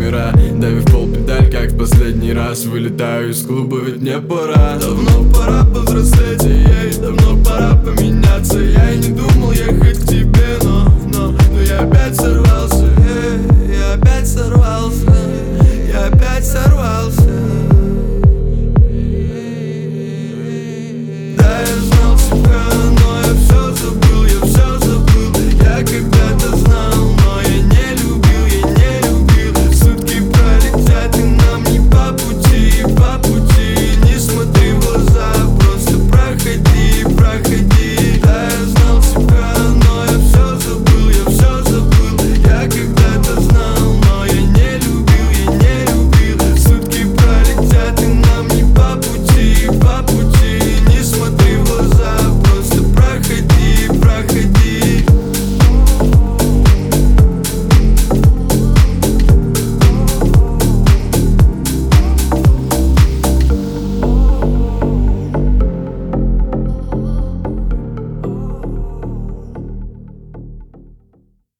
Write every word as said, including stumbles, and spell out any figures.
номера, давив пол педаль, как в последний раз. Вылетаю из клуба, ведь мне пора. Давно пора повзрослеть, и ей давно пора поменяться. Я и не думал ехать к тебе, но, но, но я опять все